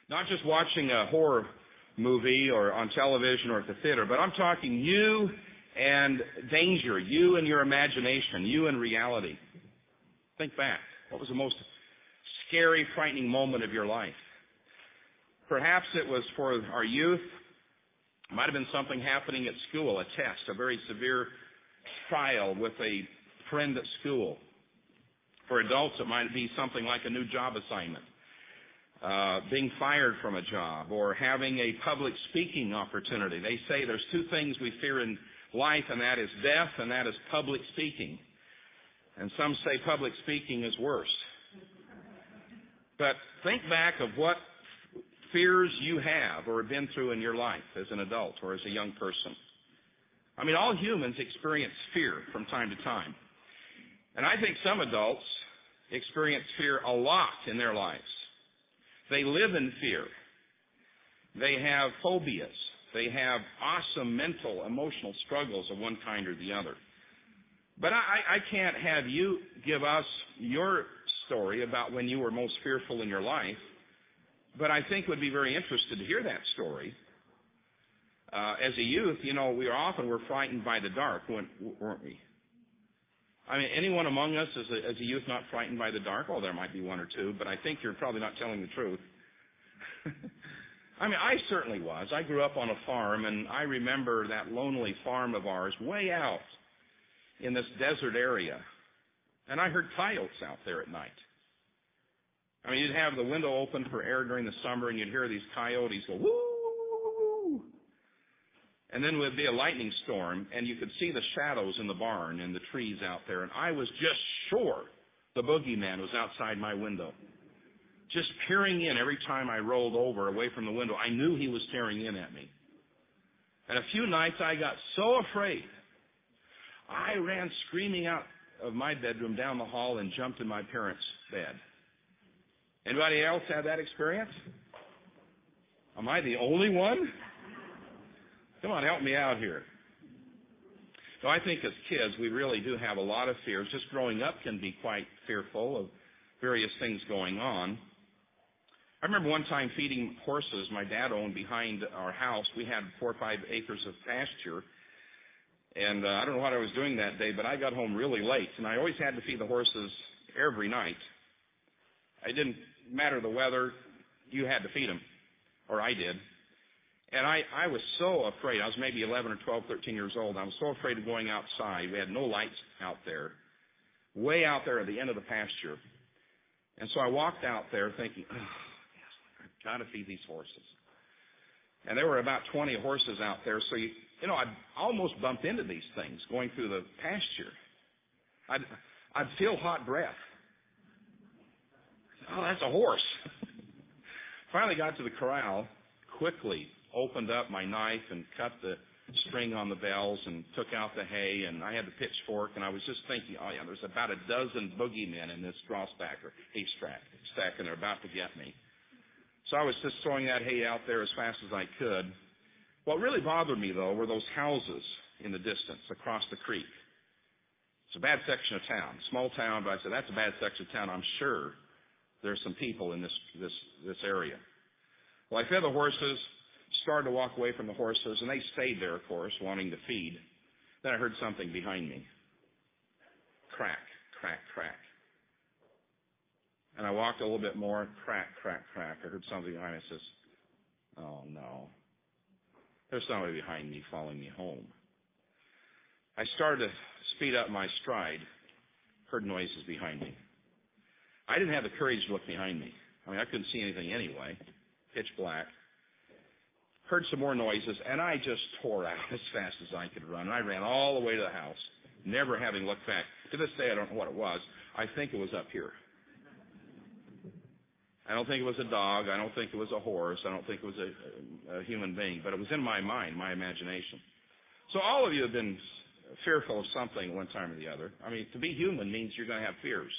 Not just watching a horror movie or on television or at the theater, but I'm talking you and danger, you and your imagination, you and reality. Think back. What was the most scary, frightening moment of your life? Perhaps it was for our youth. It might have been something happening at school, a test, a very severe trial with a friend at school. For adults, it might be something like a new job assignment, being fired from a job, or having a public speaking opportunity. They say there's two things we fear in life, and that is death, and that is public speaking. And some say public speaking is worse. But think back of what fears you have or have been through in your life as an adult or as a young person. I mean, all humans experience fear from time to time. And I think some adults experience fear a lot in their lives. They live in fear. They have phobias. They have awesome mental, emotional struggles of one kind or the other. But I can't have you give us your story about when you were most fearful in your life, but I think would be very interested to hear that story. As a youth, you know, we were frightened by the dark, weren't we? I mean, anyone among us as a youth not frightened by the dark? Oh, there might be one or two, but I think you're probably not telling the truth. I mean, I certainly was. I grew up on a farm, and I remember that lonely farm of ours way out in this desert area. And I heard coyotes out there at night. I mean, you'd have the window open for air during the summer, and you'd hear these coyotes go, woo! And then would be a lightning storm, and you could see the shadows in the barn and the trees out there. And I was just sure the boogeyman was outside my window, just peering in every time I rolled over away from the window. I knew he was staring in at me. And a few nights I got so afraid, I ran screaming out of my bedroom down the hall and jumped in my parents' bed. Anybody else have that experience? Am I the only one? Come on, help me out here. So I think as kids, we really do have a lot of fears. Just growing up can be quite fearful of various things going on. I remember one time feeding horses my dad owned behind our house. We had 4 or 5 acres of pasture. And I don't know what I was doing that day, but I got home really late. And I always had to feed the horses every night. It didn't matter the weather. You had to feed them, or I did. And I was so afraid. I was maybe 11 or 12, 13 years old. I was so afraid of going outside. We had no lights out there, way out there at the end of the pasture. And so I walked out there thinking, oh, yes, I've got to feed these horses. And there were about 20 horses out there. So, I'd almost bump into these things going through the pasture. I'd feel hot breath. Oh, that's a horse. Finally got to the corral, quickly opened up my knife and cut the string on the bells and took out the hay, and I had the pitchfork, and I was just thinking, oh yeah, there's about a dozen boogeymen in this straw stack or hay stack, and they're about to get me. So I was just throwing that hay out there as fast as I could. What really bothered me, though, were those houses in the distance across the creek. It's a bad section of town, small town, but I said, that's a bad section of town. I'm sure there's some people in this area. Well, I fed the horses, started to walk away from the horses, and they stayed there, of course, wanting to feed. Then I heard something behind me. Crack, crack, crack. And I walked a little bit more, crack, crack, crack. I heard something behind me. I says, oh, no. There's somebody behind me following me home. I started to speed up my stride, heard noises behind me. I didn't have the courage to look behind me. I mean, I couldn't see anything anyway, pitch black. Heard some more noises, and I just tore out as fast as I could run. And I ran all the way to the house, never having looked back. To this day, I don't know what it was. I think it was up here. I don't think it was a dog. I don't think it was a horse. I don't think it was a human being. But it was in my mind, my imagination. So all of you have been fearful of something one time or the other. I mean, to be human means you're going to have fears.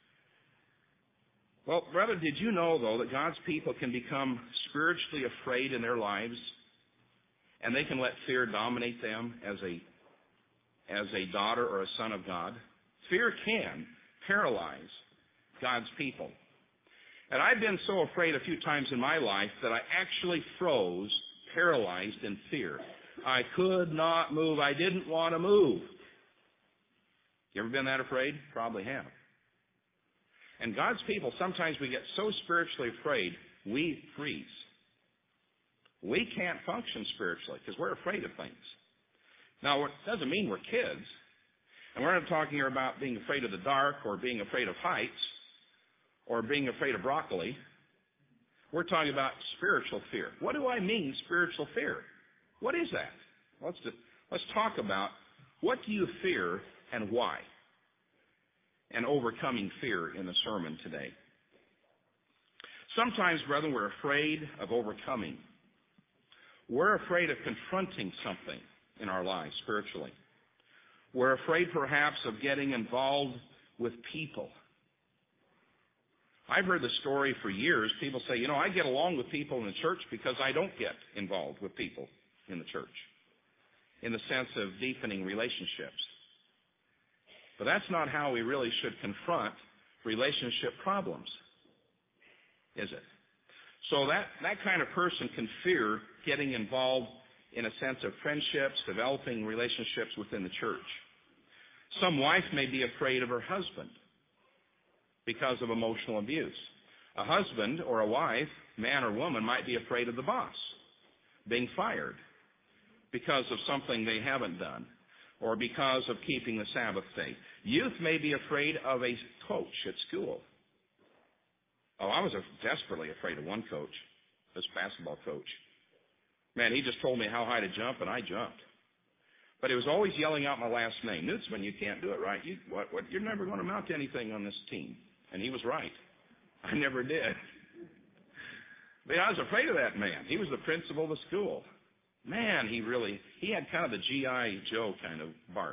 Well, brother, did you know, though, that God's people can become spiritually afraid in their lives, and they can let fear dominate them as a daughter or a son of God? Fear can paralyze God's people. And I've been so afraid a few times in my life that I actually froze, paralyzed in fear. I could not move. I didn't want to move. You ever been that afraid? Probably have. And God's people, sometimes we get so spiritually afraid, we freeze. We can't function spiritually because we're afraid of things. Now, it doesn't mean we're kids. And we're not talking here about being afraid of the dark or being afraid of heights or being afraid of broccoli. We're talking about spiritual fear. What do I mean, spiritual fear? What is that? Let's talk about what do you fear and why, and overcoming fear in the sermon today. Sometimes, brethren, we're afraid of overcoming. We're afraid of confronting something in our lives spiritually. We're afraid perhaps of getting involved with people. I've heard the story for years. People say, I get along with people in the church because I don't get involved with people in the church in the sense of deepening relationships. But that's not how we really should confront relationship problems, is it? So that kind of person can fear getting involved in a sense of friendships, developing relationships within the church. Some wife may be afraid of her husband because of emotional abuse. A husband or a wife, man or woman, might be afraid of the boss being fired because of something they haven't done or because of keeping the Sabbath day. Youth may be afraid of a coach at school. Oh, I was desperately afraid of one coach, this basketball coach. Man, he just told me how high to jump, and I jumped. But he was always yelling out my last name. Newtsman, you can't do it right. You're never going to amount to anything on this team. And he was right. I never did. But I was afraid of that man. He was the principal of the school. Man, he had kind of the G.I. Joe kind of bark.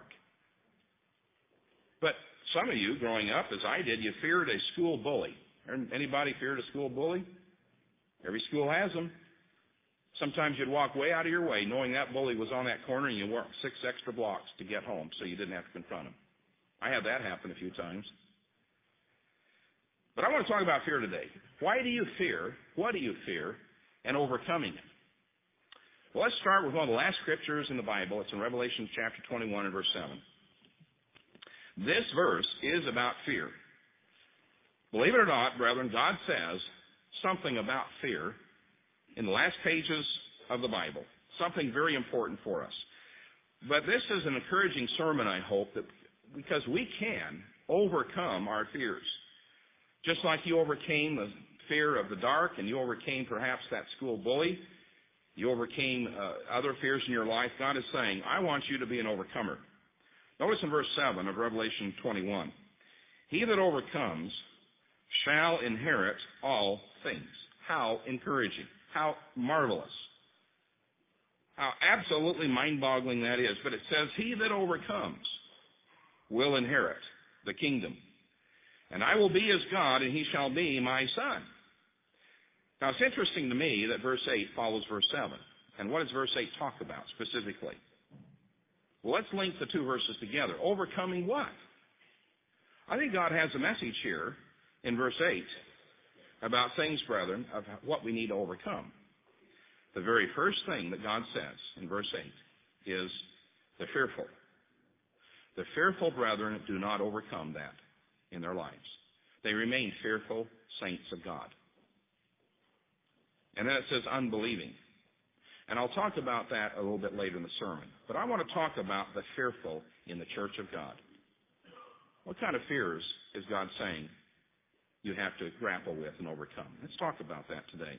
But some of you, growing up, as I did, you feared a school bully. Anybody feared a school bully? Every school has them. Sometimes you'd walk way out of your way knowing that bully was on that corner and you walked 6 extra blocks to get home so you didn't have to confront him. I had that happen a few times. But I want to talk about fear today. Why do you fear? What do you fear? And overcoming it. Well, let's start with one of the last scriptures in the Bible. It's in Revelation chapter 21 and verse 7. This verse is about fear. Believe it or not, brethren, God says something about fear in the last pages of the Bible, something very important for us. But this is an encouraging sermon, I hope, that because we can overcome our fears. Just like you overcame the fear of the dark and you overcame perhaps that school bully, you overcame other fears in your life, God is saying, I want you to be an overcomer. Notice in verse 7 of Revelation 21, he that overcomes shall inherit all things. How encouraging. How marvelous. How absolutely mind-boggling that is. But it says, he that overcomes will inherit the kingdom. And I will be his God, and he shall be my son. Now, it's interesting to me that verse 8 follows verse 7. And what does verse 8 talk about specifically? Well, let's link the two verses together. Overcoming what? I think God has a message here in verse 8 about things, brethren, of what we need to overcome. The very first thing that God says in verse 8 is the fearful. The fearful, brethren, do not overcome that in their lives. They remain fearful saints of God. And then it says unbelieving. And I'll talk about that a little bit later in the sermon. But I want to talk about the fearful in the church of God. What kind of fears is God saying you have to grapple with and overcome? Let's talk about that today.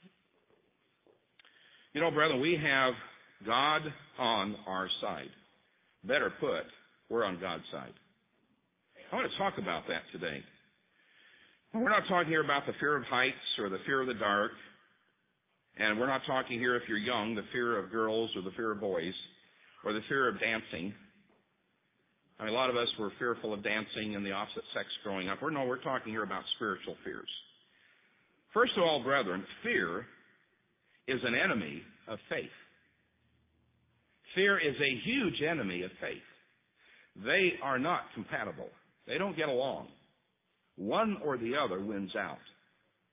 You know, brethren, we have God on our side. Better put, we're on God's side. I want to talk about that today. We're not talking here about the fear of heights or the fear of the dark. And we're not talking here, if you're young, the fear of girls or the fear of boys or the fear of dancing. I mean, a lot of us were fearful of dancing and the opposite sex growing up. We're talking here about spiritual fears. First of all, brethren, fear is an enemy of faith. Fear is a huge enemy of faith. They are not compatible. They don't get along. One or the other wins out.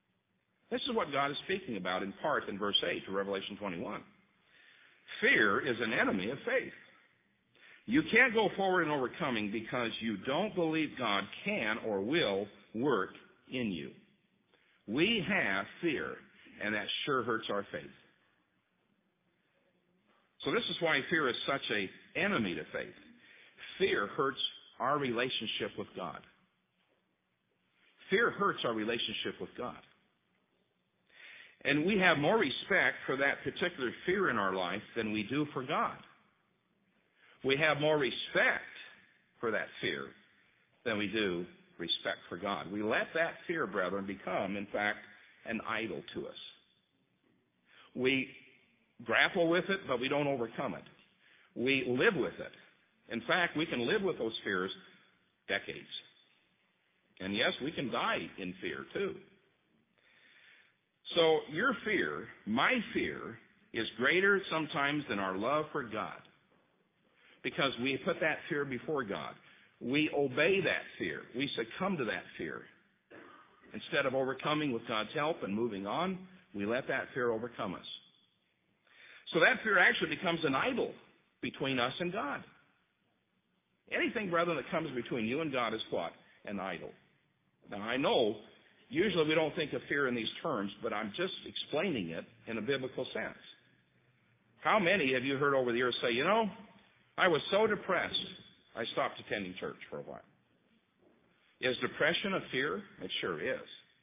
This is what God is speaking about in part in verse 8 of Revelation 21. Fear is an enemy of faith. You can't go forward in overcoming because you don't believe God can or will work in you. We have fear, and that sure hurts our faith. So this is why fear is such an enemy to faith. Fear hurts our relationship with God. Fear hurts our relationship with God. And we have more respect for that particular fear in our life than we do for God. We have more respect for that fear than we do respect for God. We let that fear, brethren, become, in fact, an idol to us. We grapple with it, but we don't overcome it. We live with it. In fact, we can live with those fears decades. And yes, we can die in fear, too. So your fear, my fear, is greater sometimes than our love for God. Because we put that fear before God. We obey that fear. We succumb to that fear. Instead of overcoming with God's help and moving on, we let that fear overcome us. So that fear actually becomes an idol between us and God. Anything, brethren, that comes between you and God is what? An idol. Now, I know usually we don't think of fear in these terms, but I'm just explaining it in a biblical sense. How many have you heard over the years say, you know, I was so depressed, I stopped attending church for a while. Is depression a fear? It sure is.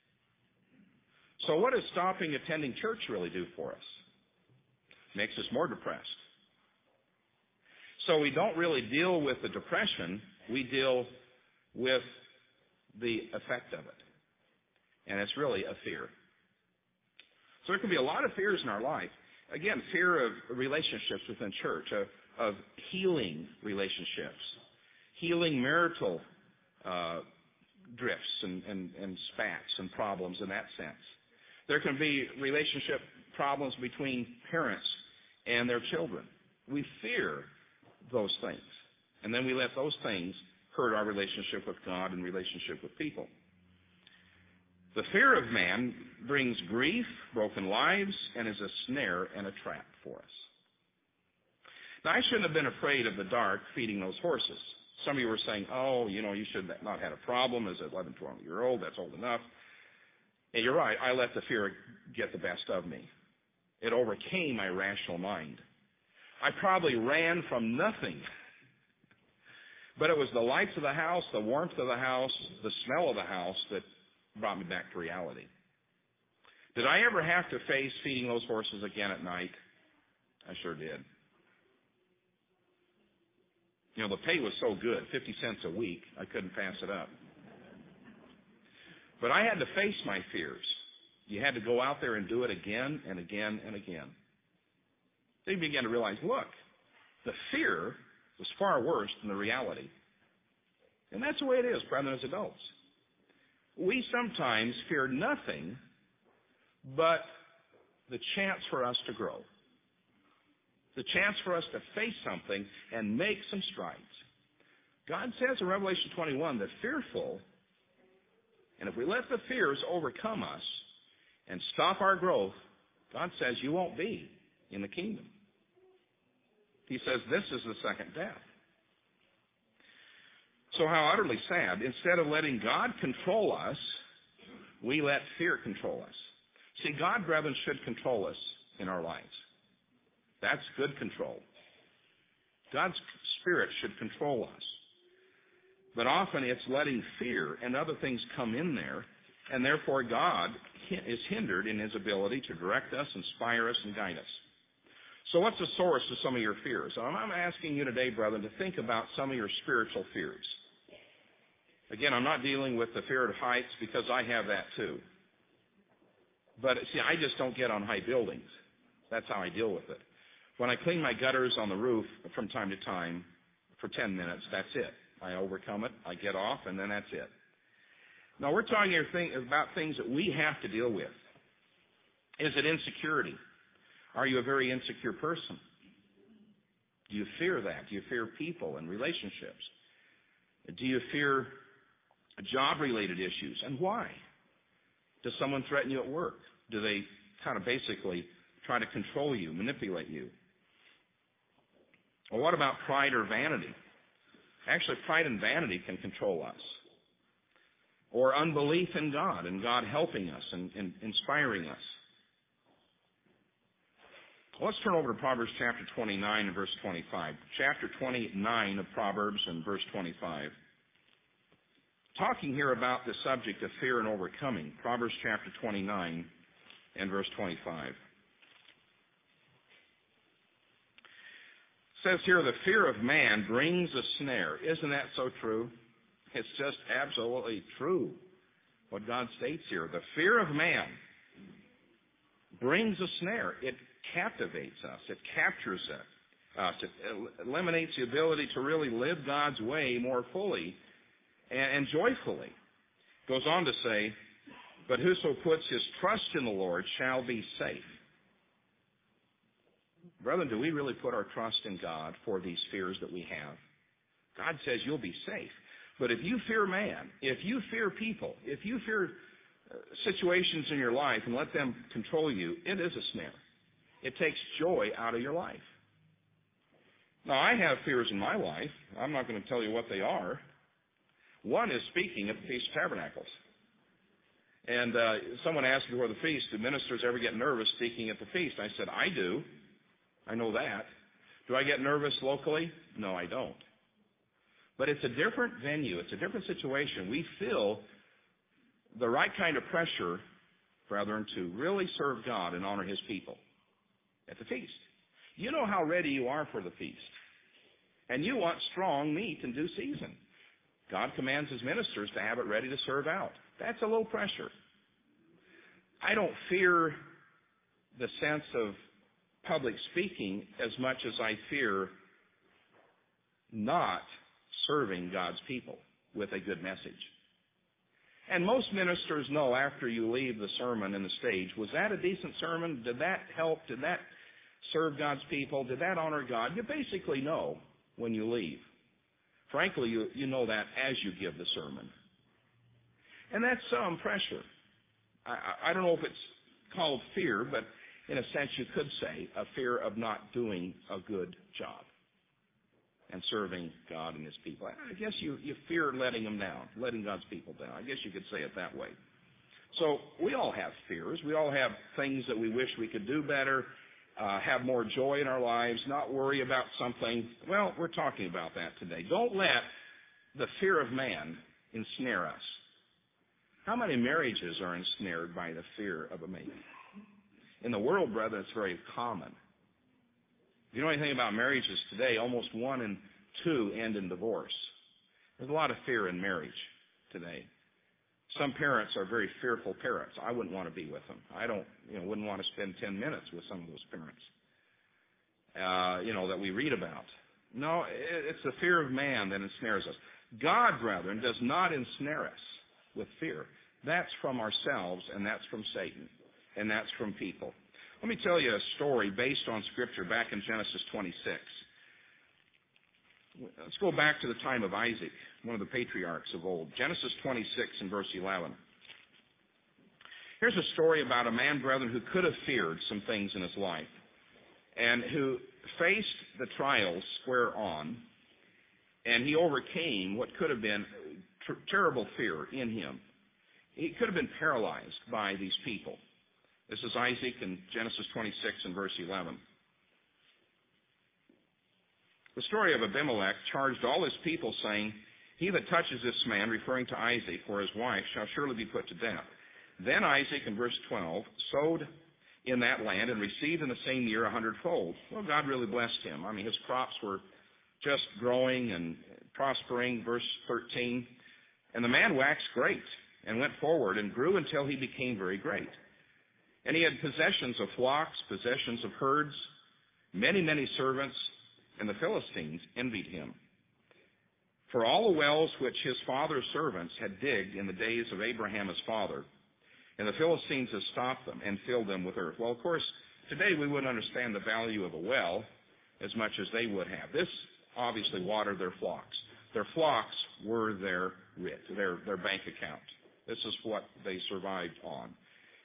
So what does stopping attending church really do for us? Makes us more depressed. So we don't really deal with the depression, we deal with the effect of it. And it's really a fear. So there can be a lot of fears in our life. Again, fear of relationships within church, of healing relationships, healing marital drifts and spats and problems in that sense. There can be relationship problems between parents and their children. We fear those things. And then we let those things hurt our relationship with God and relationship with people. The fear of man brings grief, broken lives, and is a snare and a trap for us. Now, I shouldn't have been afraid of the dark feeding those horses. Some of you were saying, oh, you know, you should not have had a problem as an 11, 12-year-old. That's old enough. And you're right. I let the fear get the best of me. It overcame my rational mind. I probably ran from nothing. But it was the lights of the house, the warmth of the house, the smell of the house that brought me back to reality. Did I ever have to face feeding those horses again at night? I sure did. You know, the pay was so good, 50 cents a week, I couldn't pass it up. But I had to face my fears. You had to go out there and do it again and again and again. Then you began to realize, look, the fear was far worse than the reality. And that's the way it is, brethren, as adults. We sometimes fear nothing but the chance for us to grow, the chance for us to face something and make some strides. God says in Revelation 21 that fearful, and if we let the fears overcome us and stop our growth, God says you won't be in the kingdom. He says this is the second death. So how utterly sad. Instead of letting God control us, we let fear control us. See, God, brethren, should control us in our lives. That's good control. God's Spirit should control us. But often it's letting fear and other things come in there, and therefore God is hindered in His ability to direct us, inspire us, and guide us. So what's the source of some of your fears? I'm asking you today, brethren, to think about some of your spiritual fears. Again, I'm not dealing with the fear of heights because I have that too. But see, I just don't get on high buildings. That's how I deal with it. When I clean my gutters on the roof from time to time for 10 minutes, that's it. I overcome it, I get off, and then that's it. Now, we're talking here about things that we have to deal with. Is it insecurity? Are you a very insecure person? Do you fear that? Do you fear people and relationships? Do you fear job-related issues? And why? Does someone threaten you at work? do they kind of basically try to control you, manipulate you? Well, what about pride or vanity? Actually, pride and vanity can control us. Or unbelief in God and God helping us and inspiring us. Well, let's turn over to Proverbs chapter 29 and verse 25. Chapter 29 of Proverbs and verse 25. Talking here about the subject of fear and overcoming. Proverbs chapter 29 and verse 25. It says here, the fear of man brings a snare. Isn't that so true? It's just absolutely true what God states here. The fear of man brings a snare. It captivates us. It captures us. It eliminates the ability to really live God's way more fully and joyfully. It goes on to say, but whoso puts his trust in the Lord shall be safe. Brethren, do we really put our trust in God for these fears that we have? God says you'll be safe. But if you fear man, if you fear people, if you fear situations in your life and let them control you, it is a snare. It takes joy out of your life. Now, I have fears in my life. I'm not going to tell you what they are. One is speaking at the Feast of Tabernacles. And someone asked me before the feast, do ministers ever get nervous speaking at the feast? I said, I do. I know that. Do I get nervous locally? No, I don't. But it's a different venue. It's a different situation. We feel the right kind of pressure, brethren, to really serve God and honor His people at the feast. You know how ready you are for the feast. And you want strong meat in due season. God commands His ministers to have it ready to serve out. That's a low pressure. I don't fear the sense of public speaking as much as I fear not serving God's people with a good message. And most ministers know after you leave the sermon and the stage, was that a decent sermon? Did that help? Did that serve God's people? Did that honor God? You basically know when you leave. Frankly, you know that as you give the sermon. And that's some pressure. I don't know if it's called fear, but in a sense you could say a fear of not doing a good job and serving God and His people. I guess you fear letting them down, letting God's people down. I guess you could say it that way. So we all have fears. We all have things that we wish we could do better, have more joy in our lives, not worry about something. Well, we're talking about that today. Don't let the fear of man ensnare us. How many marriages are ensnared by the fear of a man? In the world, brethren, it's very common. If you know anything about marriages today, almost 1 in 2 end in divorce. There's a lot of fear in marriage today. Some parents are very fearful parents. I wouldn't want to be with them. I wouldn't want to spend 10 minutes with some of those parents, that we read about. No, it's the fear of man that ensnares us. God, brethren, does not ensnare us with fear. That's from ourselves, and that's from Satan, and that's from people. Let me tell you a story based on Scripture back in Genesis 26. Let's go back to the time of Isaac, one of the patriarchs of old. Genesis 26 and verse 11. Here's a story about a man, brethren, who could have feared some things in his life and who faced the trials square on, and he overcame what could have been terrible fear in him. He could have been paralyzed by these people. This is Isaac in Genesis 26 and verse 11. The story of Abimelech charged all his people, saying, he that touches this man, referring to Isaac or his wife, shall surely be put to death. Then Isaac, in verse 12, sowed in that land and received in the same year 100-fold. Well, God really blessed him. I mean, his crops were just growing and prospering. Verse 13, and the man waxed great and went forward and grew until he became very great. And he had possessions of flocks, possessions of herds, many, many servants, and the Philistines envied him. For all the wells which his father's servants had digged in the days of Abraham his father, and the Philistines had stopped them and filled them with earth. Well, of course, today we wouldn't understand the value of a well as much as they would have. This obviously watered their flocks. Their flocks were their writ, their bank account. This is what they survived on.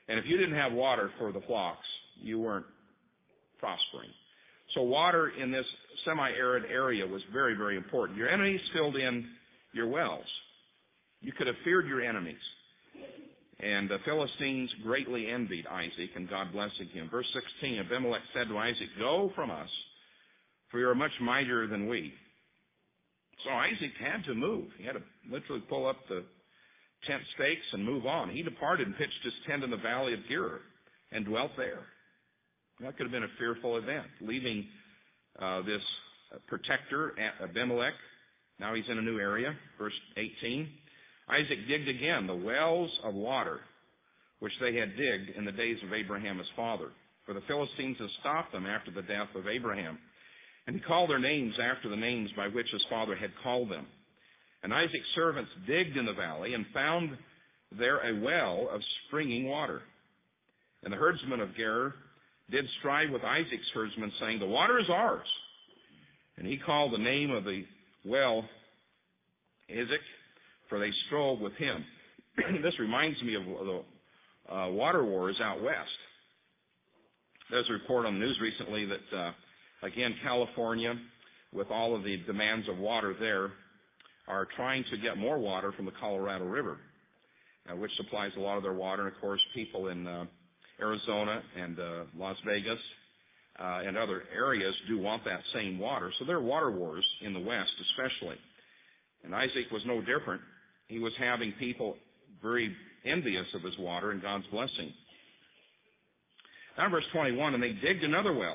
And if you didn't have water for the flocks, you weren't prospering. So water in this semi-arid area was very, very important. Your enemies filled in your wells. You could have feared your enemies. And the Philistines greatly envied Isaac, and God blessing him. Verse 16, Abimelech said to Isaac, "Go from us, for you are much mightier than we." So Isaac had to move. He had to literally pull up the tent stakes and move on. He departed and pitched his tent in the valley of Gerar and dwelt there. That could have been a fearful event, leaving this protector, Abimelech. Now he's in a new area. Verse 18, Isaac digged again the wells of water which they had digged in the days of Abraham his father. For the Philistines had stopped them after the death of Abraham. And he called their names after the names by which his father had called them. And Isaac's servants digged in the valley and found there a well of springing water. And the herdsmen of Gerar did strive with Isaac's herdsmen, saying, "The water is ours." And he called the name of the well Isaac, for they strove with him. This reminds me of the water wars out west. There's a report on the news recently that, again, California, with all of the demands of water there, are trying to get more water from the Colorado River, which supplies a lot of their water. And, of course, people in Arizona and Las Vegas and other areas do want that same water. So there are water wars in the West especially. And Isaac was no different. He was having people very envious of his water and God's blessing. Now verse 21, and they digged another well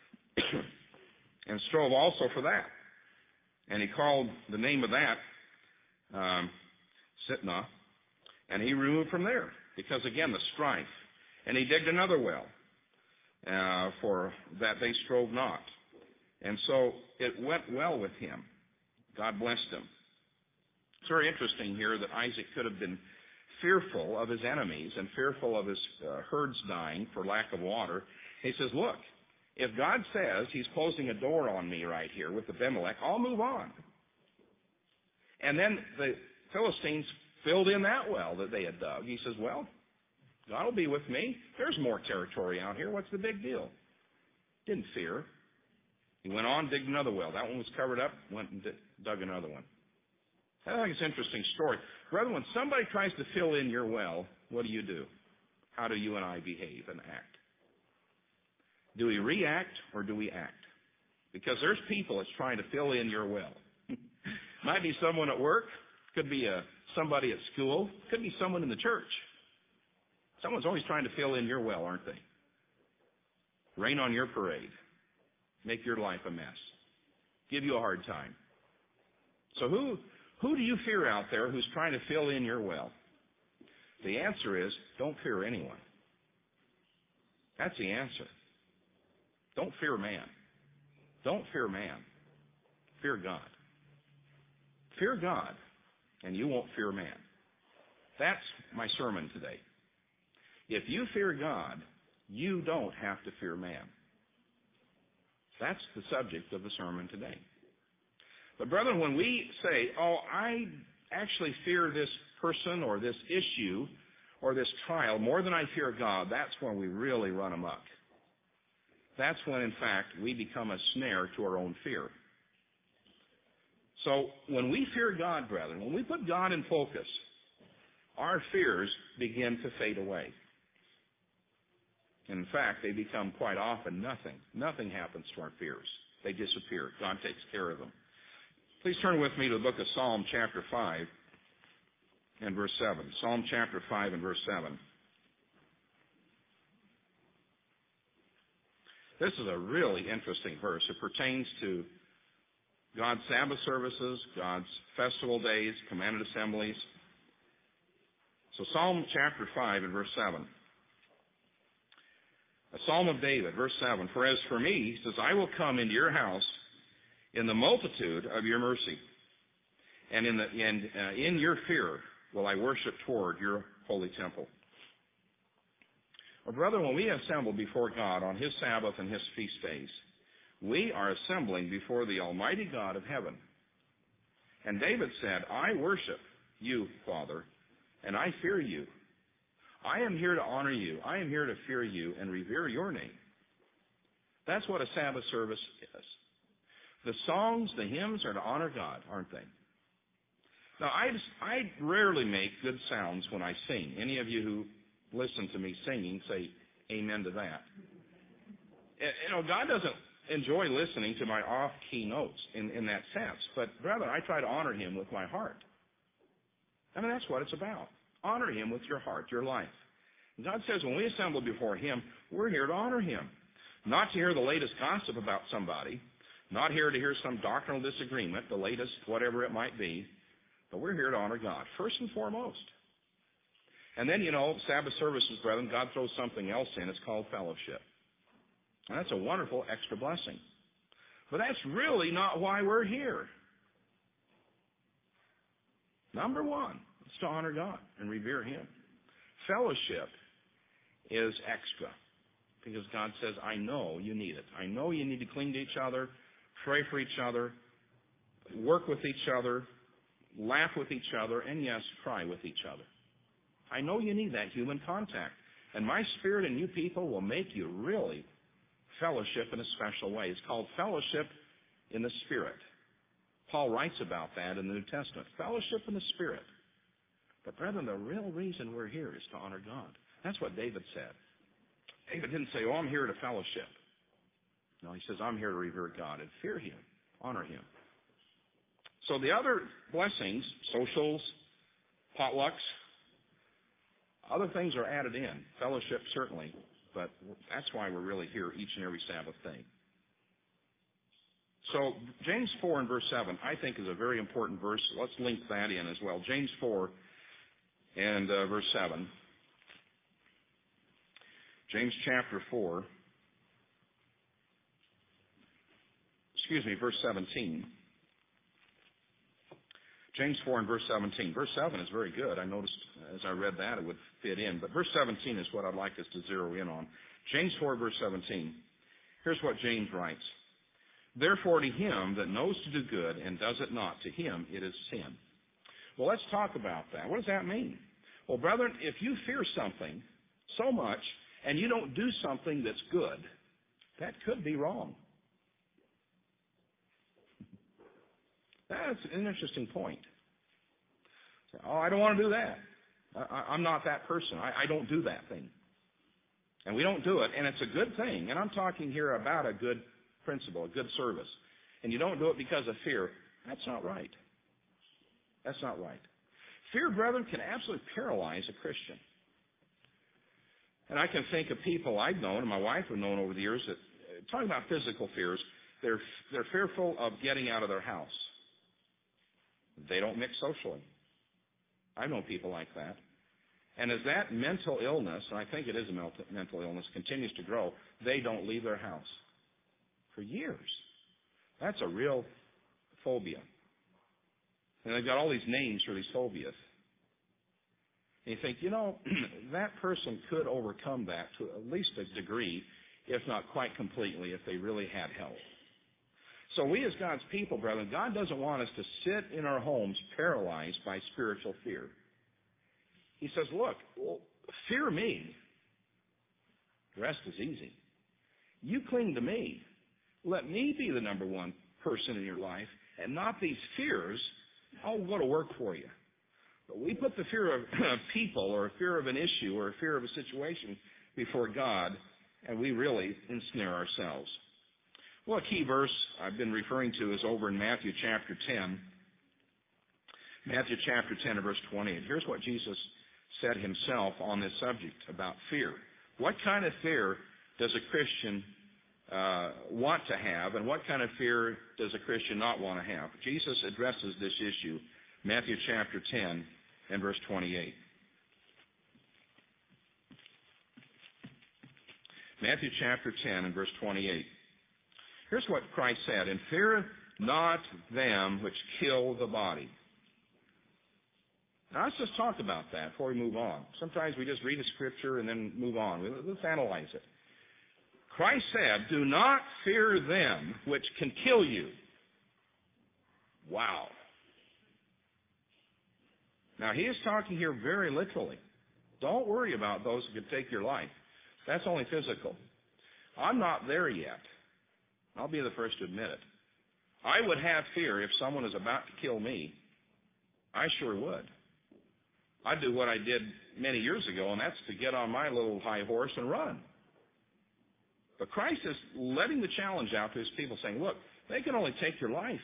and strove also for that. And he called the name of that Sitnah, and he removed from there, because again, the strife. And he digged another well, for that they strove not. And so it went well with him. God blessed him. It's very interesting here that Isaac could have been fearful of his enemies and fearful of his herds dying for lack of water. He says, look, if God says he's closing a door on me right here with Abimelech, I'll move on. And then the Philistines filled in that well that they had dug. He says, well, God will be with me. There's more territory out here. What's the big deal? Didn't fear. He went on, digged another well. That one was covered up, went and dug another one. I think it's an interesting story. Brother, when somebody tries to fill in your well, what do? How do you and I behave and act? Do we react or do we act? Because there's people that's trying to fill in your well. Might be someone at work. Could be somebody at school. Could be someone in the church. Someone's always trying to fill in your well, aren't they? Rain on your parade. Make your life a mess. Give you a hard time. So who do you fear out there who's trying to fill in your well? The answer is, don't fear anyone. That's the answer. Don't fear man. Don't fear man. Fear God. Fear God, and you won't fear man. That's my sermon today. If you fear God, you don't have to fear man. That's the subject of the sermon today. But brethren, when we say, oh, I actually fear this person or this issue or this trial more than I fear God, that's when we really run amok. That's when, in fact, we become a snare to our own fear. So when we fear God, brethren, when we put God in focus, our fears begin to fade away. In fact, they become quite often nothing. Nothing happens to our fears. They disappear. God takes care of them. Please turn with me to the book of Psalm chapter 5 and verse 7. Psalm chapter 5 and verse 7. This is a really interesting verse. It pertains to God's Sabbath services, God's festival days, commanded assemblies. So Psalm chapter 5 and verse 7. A Psalm of David, verse 7. For as for me, he says, I will come into your house in the multitude of your mercy, and in your fear will I worship toward your holy temple. Well, brother, when we assemble before God on his Sabbath and his feast days, we are assembling before the Almighty God of heaven. And David said, I worship you, Father, and I fear you. I am here to honor you. I am here to fear you and revere your name. That's what a Sabbath service is. The songs, the hymns are to honor God, aren't they? Now, I rarely make good sounds when I sing. Any of you who listen to me singing say amen to that. You know, God doesn't enjoy listening to my off-key notes in that sense, but rather I try to honor him with my heart. I mean, that's what it's about. Honor him with your heart, your life. And God says when we assemble before him, we're here to honor him. Not to hear the latest gossip about somebody, not here to hear some doctrinal disagreement, the latest whatever it might be, but we're here to honor God, first and foremost. And then, you know, Sabbath services, brethren, God throws something else in. It's called fellowship. And that's a wonderful extra blessing. But that's really not why we're here. Number one, it's to honor God and revere him. Fellowship is extra because God says, I know you need it. I know you need to cling to each other, pray for each other, work with each other, laugh with each other, and yes, cry with each other. I know you need that human contact. And my Spirit and you people will make you really fellowship in a special way. It's called fellowship in the Spirit. Paul writes about that in the New Testament. Fellowship in the Spirit. But brethren, the real reason we're here is to honor God. That's what David said. David didn't say, oh, I'm here to fellowship. No, he says, I'm here to revere God and fear him, honor him. So the other blessings, socials, potlucks, other things are added in. Fellowship, certainly, but that's why we're really here each and every Sabbath day. So James 4 and verse 7, I think, is a very important verse. Let's link that in as well. James 4 and verse 7. James chapter 4. Verse 17. James 4 and verse 17. Verse 7 is very good. I noticed as I read that it would fit in. But verse 17 is what I'd like us to zero in on. James 4, verse 17. Here's what James writes. Therefore to him that knows to do good and does it not, to him it is sin. Well, let's talk about that. What does that mean? Well, brethren, if you fear something so much and you don't do something that's good, that could be wrong. That's an interesting point. Oh, I don't want to do that. I'm not that person. I don't do that thing. And we don't do it, and it's a good thing. And I'm talking here about a good principle, a good service. And you don't do it because of fear. That's not right. That's not right. Fear, brethren, can absolutely paralyze a Christian. And I can think of people I've known, and my wife have known over the years, that, talking about physical fears, they're fearful of getting out of their house. They don't mix socially. I know people like that. And as that mental illness, and I think it is a mental illness, continues to grow, they don't leave their house for years. That's a real phobia. And they've got all these names for these phobias. And you think, you know, that person could overcome that to at least a degree, if not quite completely, if they really had help. So we as God's people, brethren, God doesn't want us to sit in our homes paralyzed by spiritual fear. He says, look, well, fear me. The rest is easy. You cling to me. Let me be the number one person in your life and not these fears. I'll go to work for you. But we put the fear of people or a fear of an issue or a fear of a situation before God, and we really ensnare ourselves. Well, a key verse I've been referring to is over in Matthew chapter 10. Matthew chapter 10 and verse 28. Here's what Jesus said himself on this subject about fear. What kind of fear does a Christian want to have, and what kind of fear does a Christian not want to have? Jesus addresses this issue, Matthew chapter 10 and verse 28. Matthew chapter 10 and verse 28. Here's what Christ said, and fear not them which kill the body. Now, let's just talk about that before we move on. Sometimes we just read a scripture and then move on. Let's analyze it. Christ said, do not fear them which can kill you. Wow. Now, he is talking here very literally. Don't worry about those who could take your life. That's only physical. I'm not there yet. I'll be the first to admit it. I would have fear if someone is about to kill me. I sure would. I'd do what I did many years ago, and that's to get on my little high horse and run. But Christ is letting the challenge out to his people, saying, look, they can only take your life.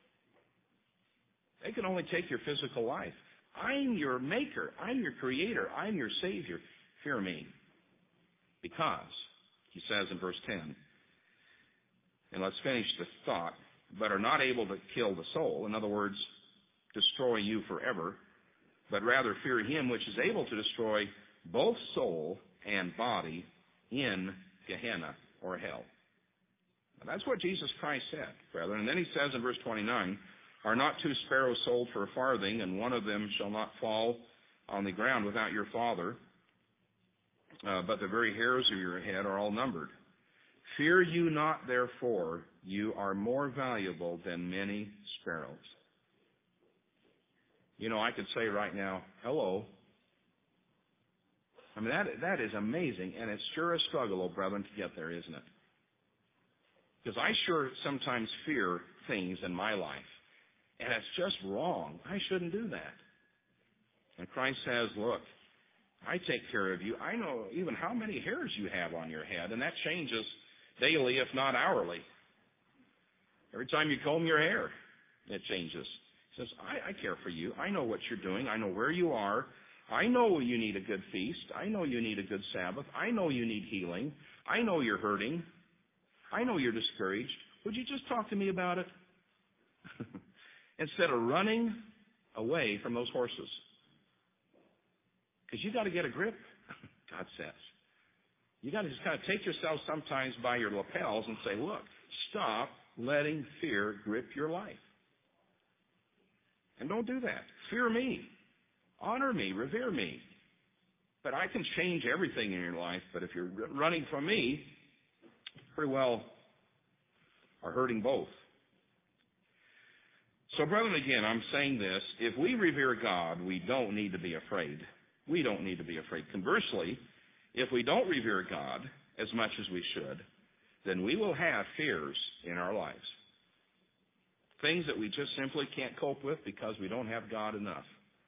They can only take your physical life. I'm your maker. I'm your creator. I'm your savior. Fear me. Because, he says in verse 10, and let's finish the thought, but are not able to kill the soul. In other words, destroy you forever, but rather fear him which is able to destroy both soul and body in Gehenna, or hell. Now, that's what Jesus Christ said, brethren. And then he says in verse 29, are not two sparrows sold for a farthing, and one of them shall not fall on the ground without your Father, but the very hairs of your head are all numbered. Fear you not, therefore, you are more valuable than many sparrows. You know, I could say right now, hello. I mean, that is amazing, and it's sure a struggle, oh brethren, to get there, isn't it? Because I sure sometimes fear things in my life, and it's just wrong. I shouldn't do that. And Christ says, look, I take care of you. I know even how many hairs you have on your head, and that changes daily, if not hourly. Every time you comb your hair, it changes. He says, I care for you. I know what you're doing. I know where you are. I know you need a good feast. I know you need a good Sabbath. I know you need healing. I know you're hurting. I know you're discouraged. Would you just talk to me about it? Instead of running away from those horses. Because you got to get a grip, God says. You got to just kind of take yourself sometimes by your lapels and say, look, stop letting fear grip your life. And don't do that. Fear me. Honor me. Revere me. But I can change everything in your life. But if you're running from me, pretty well are hurting both. So, brethren, again, I'm saying this. If we revere God, we don't need to be afraid. We don't need to be afraid. Conversely, if we don't revere God as much as we should, then we will have fears in our lives. Things that we just simply can't cope with because we don't have God enough.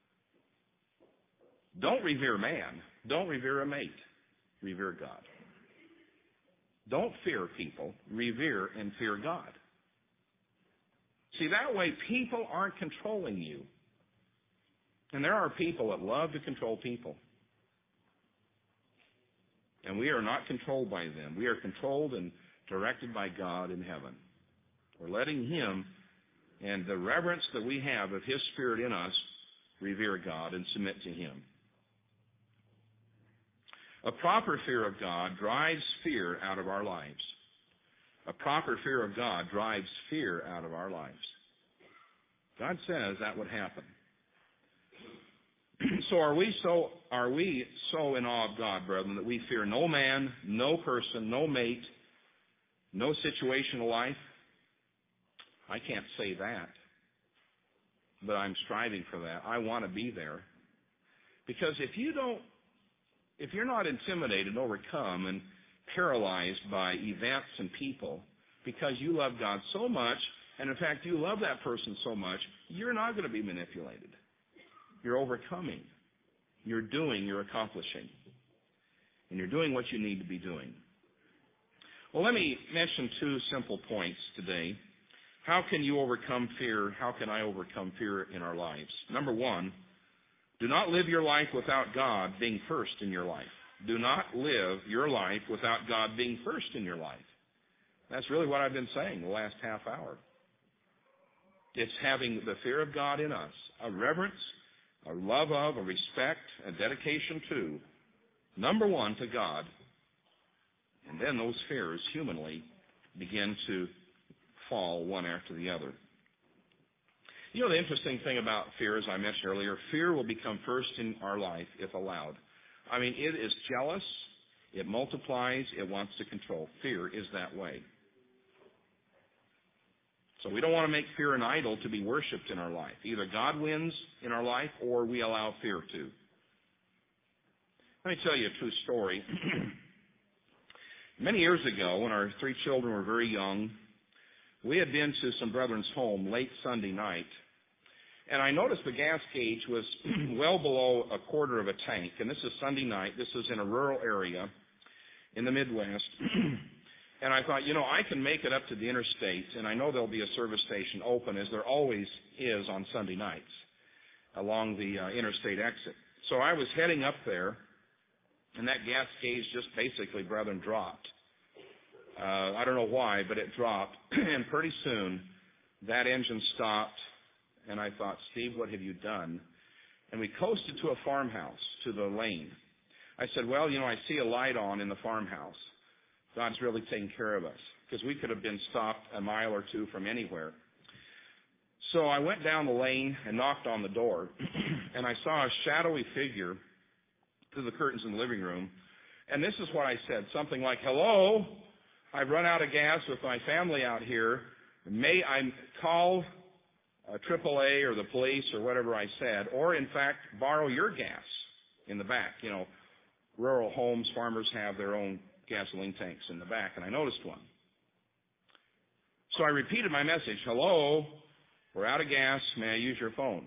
Don't revere man. Don't revere a mate. Revere God. Don't fear people. Revere and fear God. See, that way people aren't controlling you. And there are people that love to control people. And we are not controlled by them. We are controlled and directed by God in heaven. We're letting him and the reverence that we have of his Spirit in us revere God and submit to him. A proper fear of God drives fear out of our lives. A proper fear of God drives fear out of our lives. God says that would happen. So are we so in awe of God, brethren, that we fear no man, no person, no mate, no situation of life? I can't say that, but I'm striving for that. I want to be there. Because if you're not intimidated and overcome and paralyzed by events and people because you love God so much, and in fact you love that person so much, you're not going to be manipulated. You're overcoming. You're doing, you're accomplishing. And you're doing what you need to be doing. Well, let me mention two simple points today. How can you overcome fear? How can I overcome fear in our lives? Number one, do not live your life without God being first in your life. Do not live your life without God being first in your life. That's really what I've been saying the last half hour. It's having the fear of God in us, a reverence, a love of, a respect, a dedication to, number one, to God. And then those fears humanly begin to fall one after the other. You know, the interesting thing about fear, as I mentioned earlier, fear will become first in our life if allowed. I mean, it is jealous, it multiplies, it wants to control. Fear is that way. So we don't want to make fear an idol to be worshipped in our life. Either God wins in our life or we allow fear to. Let me tell you a true story. Many years ago, when our 3 children were very young, we had been to some brethren's home late Sunday night, and I noticed the gas gauge was well below a quarter of a tank. And this is Sunday night. This is in a rural area in the Midwest. And I thought, I can make it up to the interstate, and I know there'll be a service station open, as there always is on Sunday nights along the interstate exit. So I was heading up there, and that gas gauge just basically, brethren, dropped. I don't know why, but it dropped. And pretty soon, that engine stopped, and I thought, Steve, what have you done? And we coasted to a farmhouse, to the lane. I said, well, I see a light on in the farmhouse. God's really taking care of us, because we could have been stopped a mile or 2 from anywhere. So I went down the lane and knocked on the door, and I saw a shadowy figure through the curtains in the living room. And this is what I said, something like, hello, I've run out of gas with my family out here. May I call AAA or the police or whatever I said, or in fact borrow your gas in the back. Rural homes, farmers have their own gasoline tanks in the back, and I noticed one. So I repeated my message, hello, we're out of gas, may I use your phone?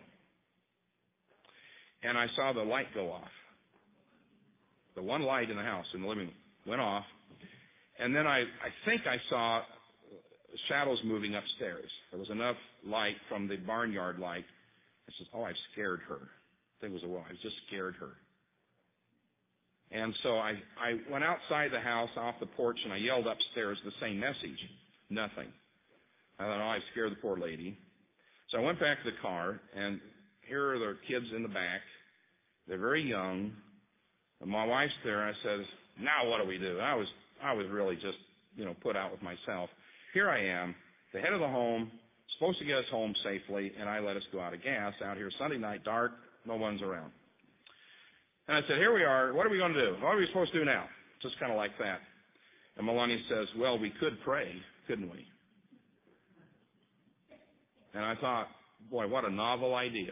And I saw the light go off. The one light in the house, in the living room, went off, and then I think I saw shadows moving upstairs. There was enough light from the barnyard light. I said, I've scared her. I think it was a woman. I just scared her. And so I went outside the house, off the porch, and I yelled upstairs the same message. Nothing. I thought, I've scared the poor lady. So I went back to the car, and here are the kids in the back. They're very young. And my wife's there, and I said, now what do we do? I was really just, put out with myself. Here I am, the head of the home, supposed to get us home safely, and I let us go out of gas out here Sunday night, dark, no one's around. And I said, here we are, what are we going to do? What are we supposed to do now? Just kind of like that. And Melania says, well, we could pray, couldn't we? And I thought, boy, what a novel idea.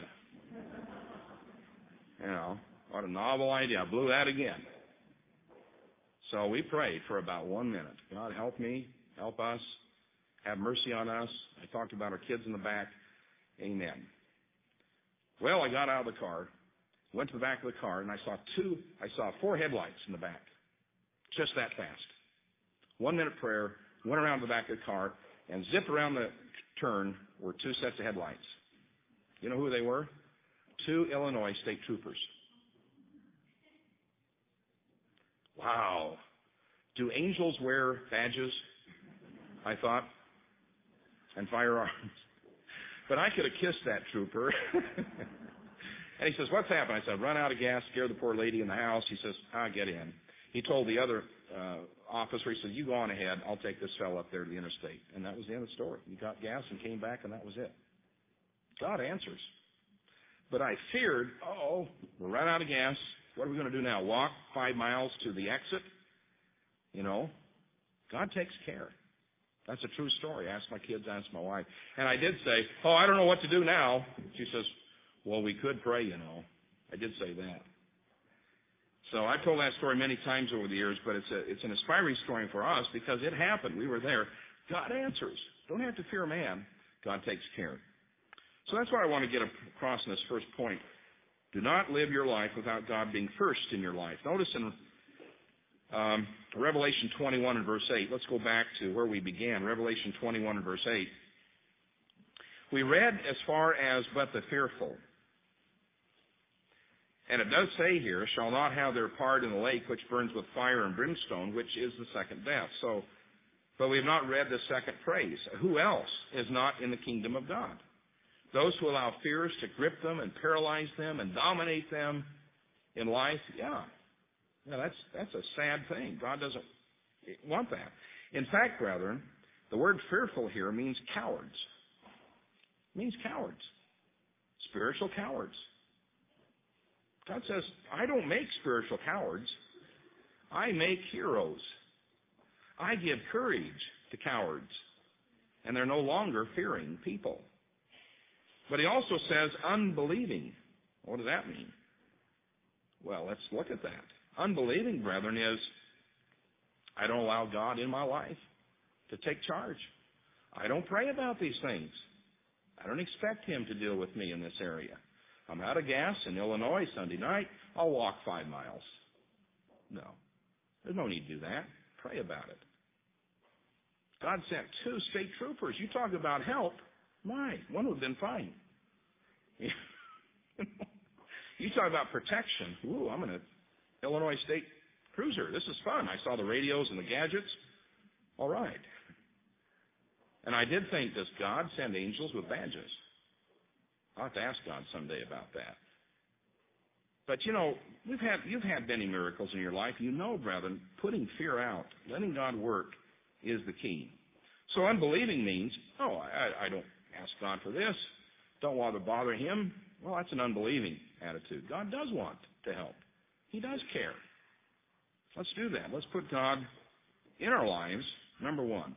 What a novel idea. I blew that again. So we prayed for about 1 minute. God, help me, help us, have mercy on us. I talked about our kids in the back. Amen. Well, I got out of the car, went to the back of the car, and I saw 4 headlights in the back. Just that fast. 1 minute prayer, went around the back of the car, and zipped around the turn were 2 sets of headlights. You know who they were? 2 Illinois state troopers. Wow. Do angels wear badges? I thought. And firearms. But I could have kissed that trooper. And he says, what's happened? I said, run out of gas, scared the poor lady in the house. He says, get in. He told the other officer, he said, you go on ahead. I'll take this fellow up there to the interstate. And that was the end of the story. He got gas and came back, and that was it. God answers. But I feared, we'll run out of gas. What are we going to do now? Walk 5 miles to the exit? God takes care. That's a true story. I asked my kids, I asked my wife. And I did say, I don't know what to do now. She says, well, we could pray, I did say that. So I've told that story many times over the years, but it's an inspiring story for us because it happened. We were there. God answers. Don't have to fear man. God takes care. So that's what I want to get across in this first point. Do not live your life without God being first in your life. Notice in Revelation 21 and verse 8. Let's go back to where we began, Revelation 21 and verse 8. We read as far as, but the fearful. And it does say here, shall not have their part in the lake which burns with fire and brimstone, which is the second death. But we have not read the second phrase. Who else is not in the kingdom of God? Those who allow fears to grip them and paralyze them and dominate them in life, that's a sad thing. God doesn't want that. In fact, brethren, the word fearful here means cowards. It means cowards. Spiritual cowards. God says, I don't make spiritual cowards. I make heroes. I give courage to cowards. And they're no longer fearing people. But he also says unbelieving. What does that mean? Well, let's look at that. Unbelieving, brethren, is I don't allow God in my life to take charge. I don't pray about these things. I don't expect Him to deal with me in this area. I'm out of gas in Illinois Sunday night. I'll walk 5 miles. No. There's no need to do that. Pray about it. God sent 2 state troopers. You talk about help. My, one would have been fine. You talk about protection. Ooh, I'm in an Illinois State Cruiser. This is fun. I saw the radios and the gadgets. All right. And I did think, does God send angels with badges? I'll have to ask God someday about that. But, you've had many miracles in your life. You know, brethren, putting fear out, letting God work is the key. So unbelieving means, I don't ask God for this. Don't want to bother Him. Well, that's an unbelieving attitude. God does want to help. He does care. Let's do that. Let's put God in our lives, number one.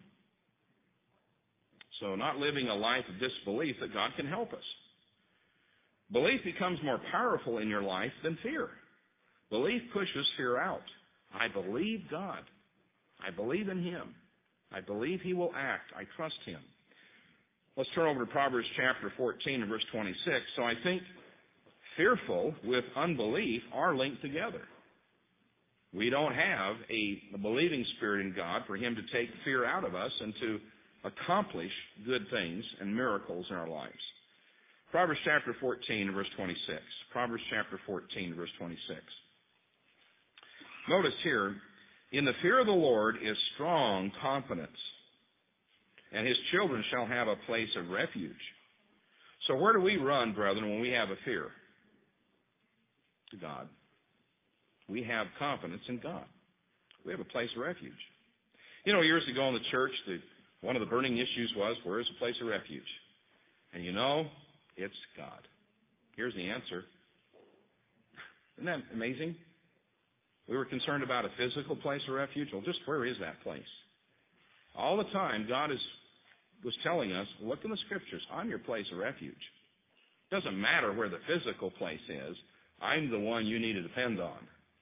So not living a life of disbelief that God can help us. Belief becomes more powerful in your life than fear. Belief pushes fear out. I believe God. I believe in Him. I believe He will act. I trust Him. Let's turn over to Proverbs chapter 14 and verse 26. So I think fearful with unbelief are linked together. We don't have a believing spirit in God for Him to take fear out of us and to accomplish good things and miracles in our lives. Proverbs chapter 14, verse 26. Proverbs chapter 14, verse 26. Notice here, in the fear of the Lord is strong confidence, and His children shall have a place of refuge. So where do we run, brethren, when we have a fear? To God. We have confidence in God. We have a place of refuge. Years ago in the church, one of the burning issues was, where is a place of refuge? And it's God. Here's the answer. Isn't that amazing? We were concerned about a physical place of refuge. Well, just where is that place? All the time, God was telling us, look in the Scriptures, I'm your place of refuge. It doesn't matter where the physical place is. I'm the one you need to depend on.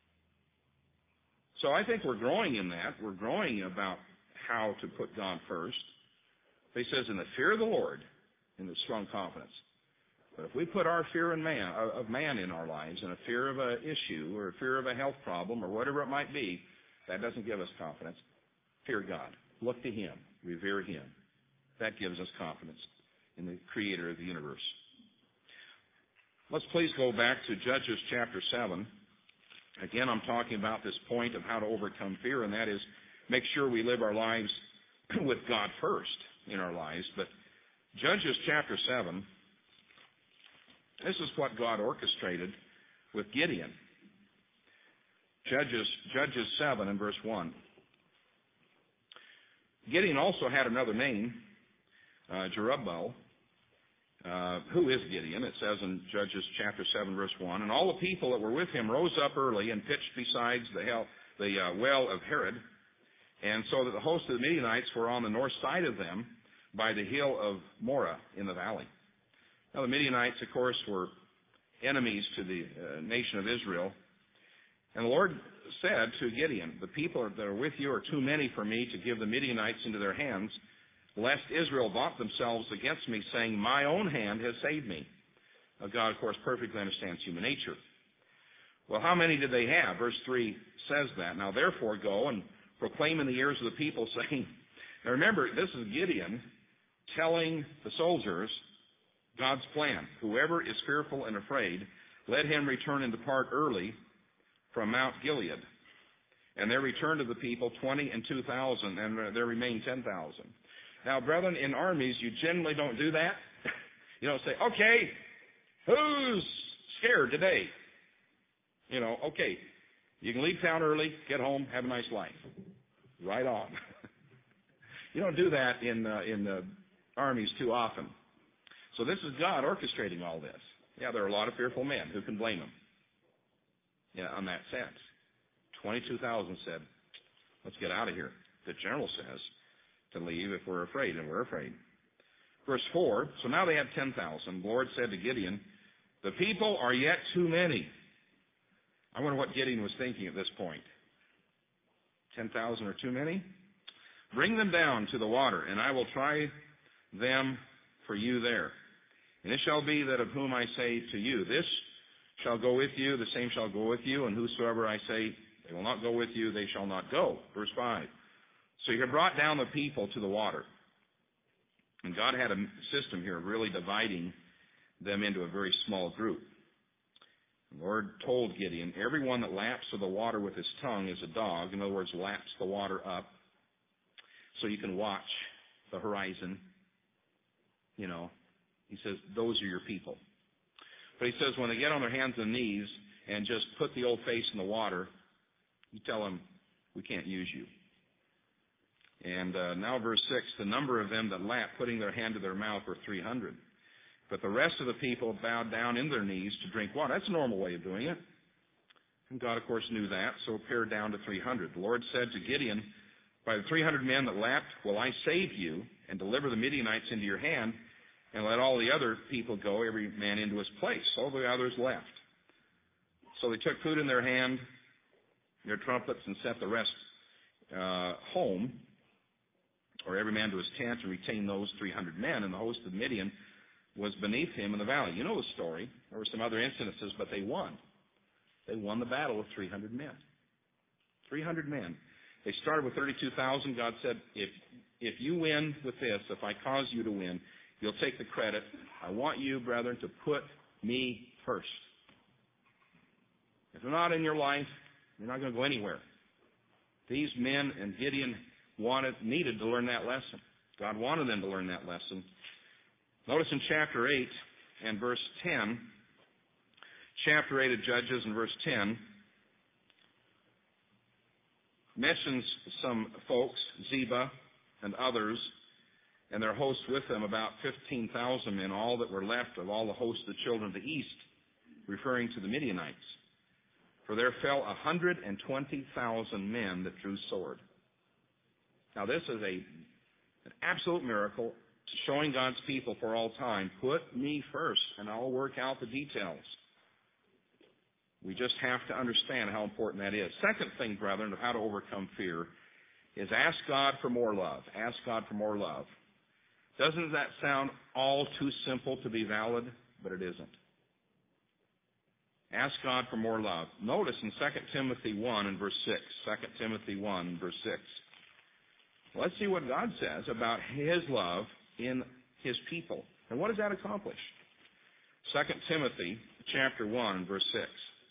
So I think we're growing in that. We're growing about how to put God first. He says, in the fear of the Lord, in the strong confidence. But if we put our fear of man in our lives, and a fear of an issue, or a fear of a health problem, or whatever it might be, that doesn't give us confidence. Fear God. Look to Him. Revere Him. That gives us confidence in the Creator of the universe. Let's please go back to Judges chapter 7. Again, I'm talking about this point of how to overcome fear, and that is make sure we live our lives with God first in our lives. But Judges chapter 7, this is what God orchestrated with Gideon. Judges 7 and verse 1. Gideon also had another name, Jerubbaal. Who is Gideon? It says in Judges chapter 7, verse 1, and all the people that were with him rose up early and pitched beside the well of Harod, and so that the host of the Midianites were on the north side of them by the hill of Moreh in the valley. Now the Midianites, of course, were enemies to the nation of Israel. And the Lord said to Gideon, the people that are with you are too many for me to give the Midianites into their hands, lest Israel vaunt themselves against me, saying, my own hand has saved me. Now God, of course, perfectly understands human nature. Well, how many did they have? Verse 3 says that. Now therefore go and proclaim in the ears of the people, saying, now remember, this is Gideon telling the soldiers God's plan. Whoever is fearful and afraid, let him return and depart early from Mount Gilead. And there returned to the people 20 and 2,000, and there remained 10,000. Now, brethren, in armies, you generally don't do that. You don't say, okay, who's scared today? Okay, you can leave town early, get home, have a nice life. Right on. You don't do that in the armies too often. So this is God orchestrating all this. Yeah, there are a lot of fearful men. Who can blame them? Yeah, on that sense. 22,000 said, let's get out of here. The general says to leave if we're afraid, and we're afraid. Verse 4, so now they have 10,000. The Lord said to Gideon, the people are yet too many. I wonder what Gideon was thinking at this point. 10,000 are too many? Bring them down to the water, and I will try them for you there. And it shall be that of whom I say to you, this shall go with you, the same shall go with you, and whosoever I say they will not go with you, they shall not go. Verse 5. So he had brought down the people to the water. And God had a system here of really dividing them into a very small group. The Lord told Gideon, everyone that laps of the water with his tongue is a dog. In other words, laps the water up so you can watch the horizon. He says, those are your people. But he says, when they get on their hands and knees and just put the old face in the water, you tell them, we can't use you. And now verse 6, the number of them that lapped, putting their hand to their mouth, were 300. But the rest of the people bowed down in their knees to drink water. That's a normal way of doing it. And God, of course, knew that, so pared down to 300. The Lord said to Gideon, by the 300 men that lapped will I save you and deliver the Midianites into your hand, and let all the other people go, every man into his place. So the others left. So they took food in their hand, their trumpets, and sent the rest home, or every man to his tent, and retained those 300 men. And the host of Midian was beneath him in the valley. You know the story. There were some other incidences, but they won. They won the battle with 300 men. 300 men. They started with 32,000. God said, if you win with this, if I cause you to win, you'll take the credit. I want you, brethren, to put me first. If they're not in your life, you're not going to go anywhere. These men and Gideon needed to learn that lesson. God wanted them to learn that lesson. Notice in chapter 8 and verse 10, chapter 8 of Judges and verse 10, mentions some folks, Zebah and others, and their hosts with them, about 15,000 men, all that were left of all the hosts of the children of the east, referring to the Midianites. For there fell 120,000 men that drew sword. Now this is an absolute miracle, showing God's people for all time, put me first, and I'll work out the details. We just have to understand how important that is. Second thing, brethren, of how to overcome fear is ask God for more love. Ask God for more love. Doesn't that sound all too simple to be valid? But it isn't. Ask God for more love. Notice in 2 Timothy 1 and verse 6. 2 Timothy 1 verse 6. Let's see what God says about His love in His people. And what does that accomplish? 2 Timothy chapter 1 verse 6.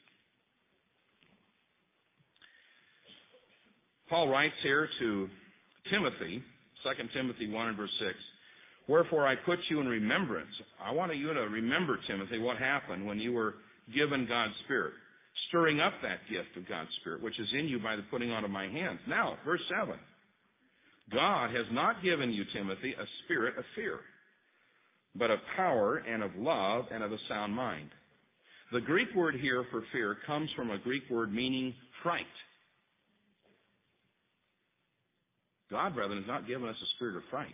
Paul writes here to Timothy, 2 Timothy 1 and verse 6, wherefore I put you in remembrance. I want you to remember, Timothy, what happened when you were given God's Spirit, stirring up that gift of God's Spirit, which is in you by the putting on of my hands. Now, verse 7, God has not given you, Timothy, a spirit of fear, but of power and of love and of a sound mind. The Greek word here for fear comes from a Greek word meaning fright. God, brethren, has not given us a spirit of fright.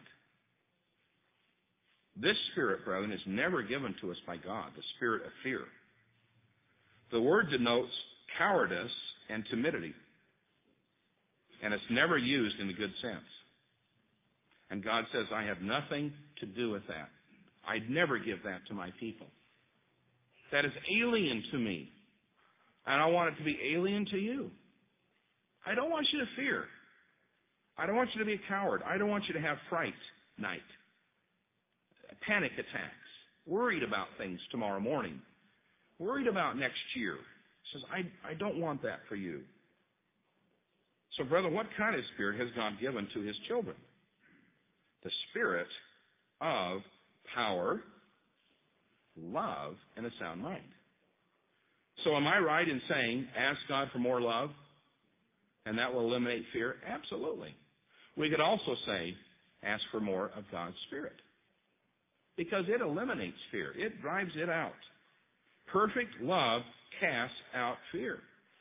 This spirit, brethren, is never given to us by God, the spirit of fear. The word denotes cowardice and timidity, and it's never used in a good sense. And God says, I have nothing to do with that. I'd never give that to my people. That is alien to me, and I want it to be alien to you. I don't want you to fear. I don't want you to be a coward. I don't want you to have fright night, panic attacks, worried about things tomorrow morning, worried about next year. He says, I don't want that for you. So, brother, what kind of spirit has God given to His children? The spirit of power, love, and a sound mind. So am I right in saying, ask God for more love, and that will eliminate fear? Absolutely. We could also say, ask for more of God's Spirit, because it eliminates fear. It drives it out. Perfect love casts out fear.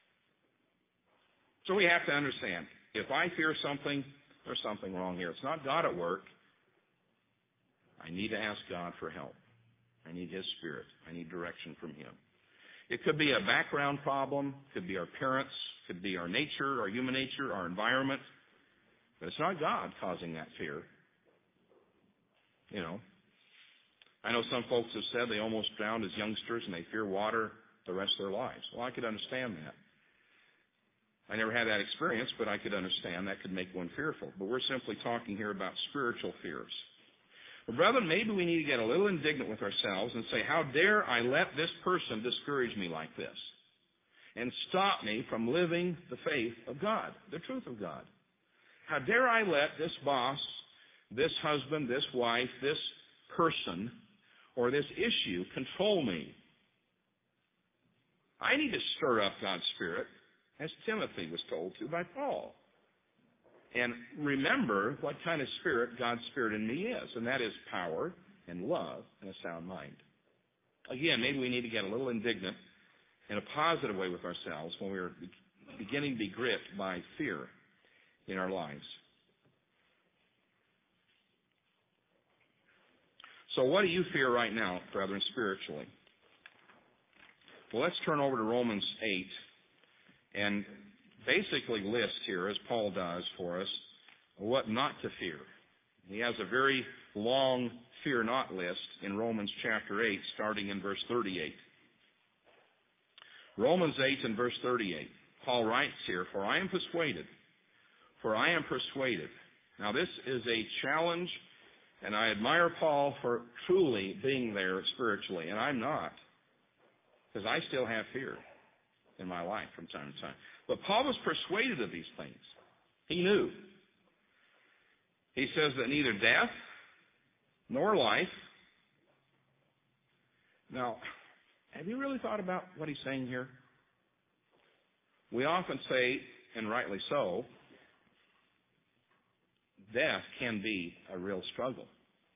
So we have to understand, if I fear something, there's something wrong here. It's not God at work. I need to ask God for help. I need His Spirit. I need direction from Him. It could be a background problem, could be our parents, could be our nature, our human nature, our environment. But it's not God causing that fear. I know some folks have said they almost drowned as youngsters and they fear water the rest of their lives. Well, I could understand that. I never had that experience, but I could understand that could make one fearful. But we're simply talking here about spiritual fears. But brethren, maybe we need to get a little indignant with ourselves and say, how dare I let this person discourage me like this and stop me from living the faith of God, the truth of God? How dare I let this boss, this husband, this wife, this person, or this issue control me? I need to stir up God's Spirit, as Timothy was told to by Paul. And remember what kind of spirit God's Spirit in me is, and that is power and love and a sound mind. Again, maybe we need to get a little indignant in a positive way with ourselves when we're beginning to be gripped by fear in our lives. So what do you fear right now, brethren, spiritually? Well, let's turn over to Romans 8 and basically list here, as Paul does for us, what not to fear. He has a very long fear not list in Romans chapter 8, starting in verse 38. Romans 8 and verse 38. Paul writes here, For I am persuaded. Now this is a challenge, and I admire Paul for truly being there spiritually, and I'm not, because I still have fear in my life from time to time. But Paul was persuaded of these things. He knew. He says that neither death nor life. Now, have you really thought about what he's saying here? We often say, and rightly so, death can be a real struggle.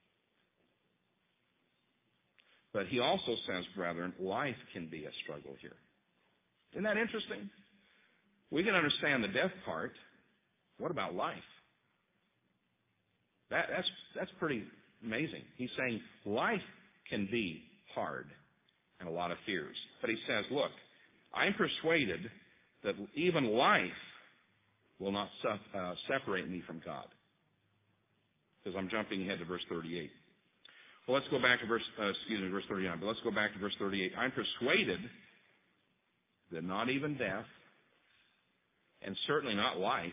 But he also says, brethren, life can be a struggle here. Isn't that interesting? We can understand the death part. What about life? That's pretty amazing. He's saying life can be hard and a lot of fears. But he says, look, I'm persuaded that even life will not separate me from God. Because I'm jumping ahead to verse 38. Well, let's go back to verse 39. But let's go back to verse 38. I'm persuaded that not even death, and certainly not life,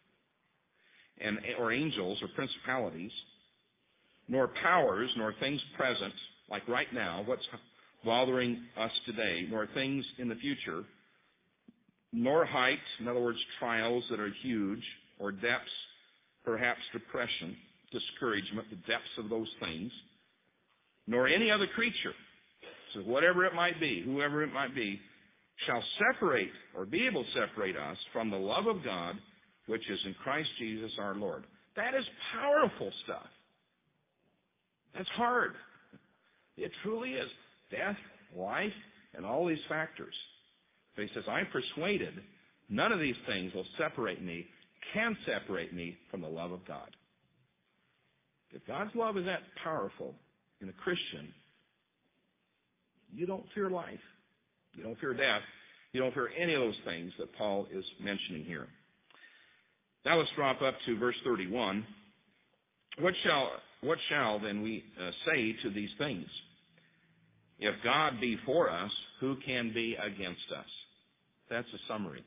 or angels or principalities, nor powers, nor things present, like right now, what's bothering us today, nor things in the future, nor height, in other words, trials that are huge, or depths, perhaps depression, discouragement, the depths of those things, nor any other creature, so whatever it might be, whoever it might be, shall separate or be able to separate us from the love of God, which is in Christ Jesus our Lord. That is powerful stuff. That's hard. It truly is. Death, life, and all these factors. But he says, I'm persuaded none of these things will can separate me from the love of God. If God's love is that powerful in a Christian, you don't fear life. You don't fear death. You don't fear any of those things that Paul is mentioning here. Now let's drop up to verse 31. What shall then we say to these things? If God be for us, who can be against us? That's a summary.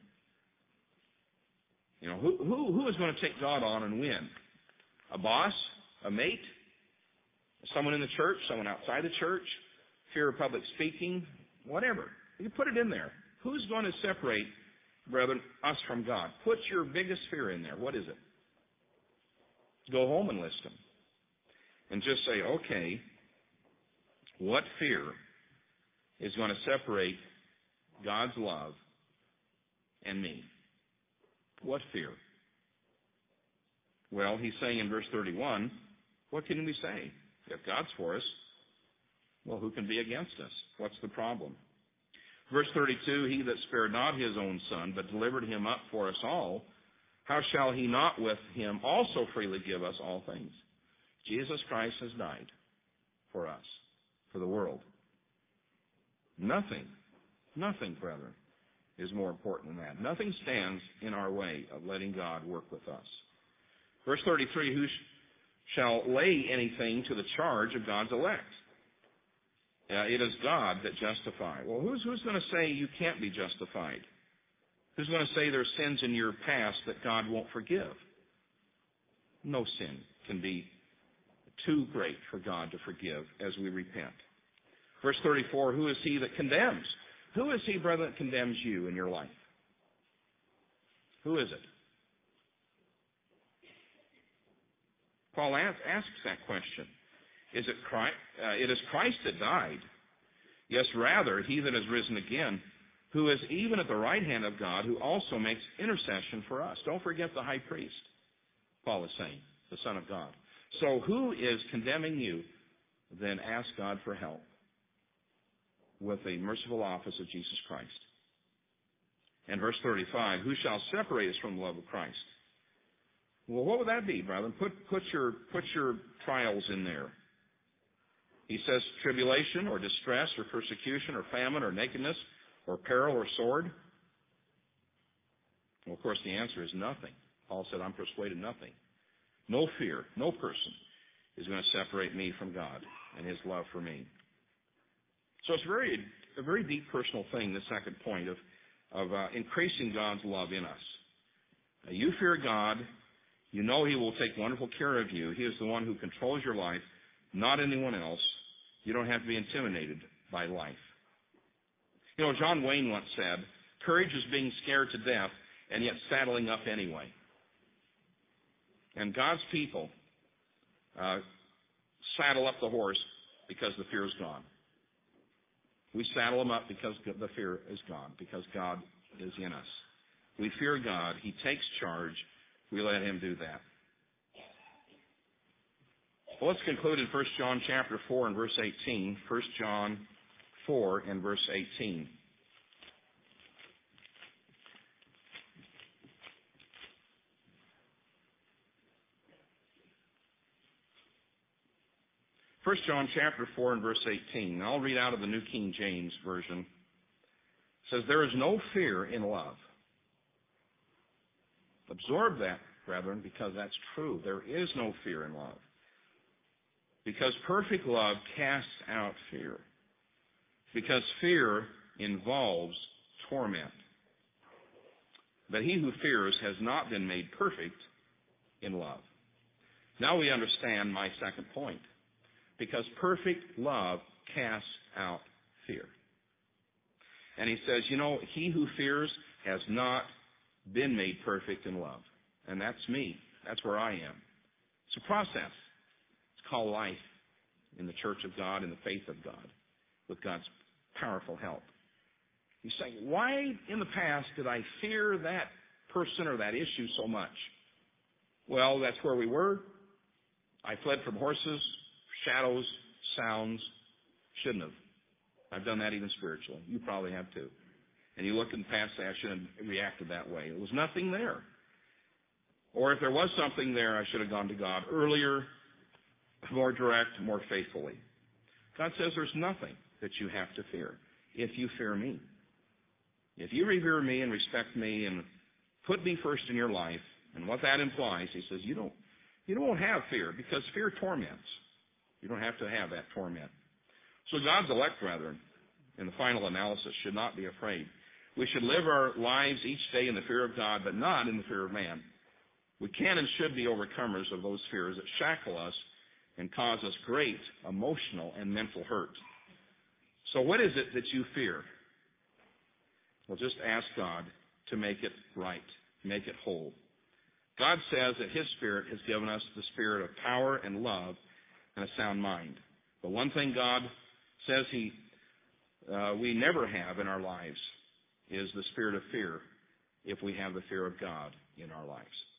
Who is going to take God on and win? A boss? A mate? Someone in the church? Someone outside the church? Fear of public speaking? Whatever. You put it in there. Who's going to separate, brethren, us from God? Put your biggest fear in there. What is it? Go home and list them. And just say, okay, what fear is going to separate God's love and me? What fear? Well, he's saying in verse 31, what can we say? If God's for us, well, who can be against us? What's the problem? Verse 32, he that spared not his own son, but delivered him up for us all, how shall he not with him also freely give us all things? Jesus Christ has died for us, for the world. Nothing Nothing, brethren, is more important than that. Nothing stands in our way of letting God work with us. Verse 33, who shall lay anything to the charge of God's elect? It is God that justifies. Well, who's going to say you can't be justified? Who's going to say there's sins in your past that God won't forgive? No sin can be too great for God to forgive as we repent. Verse 34, who is he that condemns? Who is he, brother, that condemns you in your life? Who is it? Paul asks that question. Is it Christ? It is Christ that died. Yes, rather, he that has risen again, who is even at the right hand of God, who also makes intercession for us. Don't forget the high priest, Paul is saying, the Son of God. So who is condemning you? Then ask God for help with the merciful office of Jesus Christ. And verse 35, who shall separate us from the love of Christ? Well, what would that be, brethren? Put your trials in there. He says tribulation or distress or persecution or famine or nakedness or peril or sword. Well, of course, the answer is nothing. Paul said, I'm persuaded nothing. No fear, no person is going to separate me from God and his love for me. So it's a very deep personal thing, the second point of increasing God's love in us. You fear God. You know he will take wonderful care of you. He is the one who controls your life, not anyone else. You don't have to be intimidated by life. You know, John Wayne once said, courage is being scared to death and yet saddling up anyway. And God's people saddle up the horse because the fear is gone. We saddle them up because the fear is gone, because God is in us. We fear God. He takes charge. We let him do that. Well, let's conclude in 1 John chapter 4 and verse 18. 1 John 4 and verse 18. First John chapter 4 and verse 18. I'll read out of the New King James Version. It says, there is no fear in love. Absorb that, brethren, because that's true. There is no fear in love. Because perfect love casts out fear. Because fear involves torment. But he who fears has not been made perfect in love. Now we understand my second point. Because perfect love casts out fear. And he says, you know, he who fears has not been made perfect in love. And that's me. That's where I am. It's a process. It's called life in the church of God, in the faith of God, with God's powerful help. You say, why in the past did I fear that person or that issue so much? Well, that's where we were. I fled from horses, shadows, sounds. Shouldn't have. I've done that even spiritually. You probably have too. And you look in the past and say, I shouldn't have reacted that way. There was nothing there. Or if there was something there, I should have gone to God earlier, more direct, more faithfully. God says there's nothing that you have to fear if you fear me. If you revere me and respect me and put me first in your life, and what that implies, he says, you don't have fear, because fear torments. You don't have to have that torment. So God's elect, brethren, in the final analysis, should not be afraid. We should live our lives each day in the fear of God, but not in the fear of man. We can and should be overcomers of those fears that shackle us and cause us great emotional and mental hurt. So what is it that you fear? Well, just ask God to make it right, make it whole. God says that his Spirit has given us the spirit of power and love and a sound mind. But one thing God says we never have in our lives is the spirit of fear if we have the fear of God in our lives.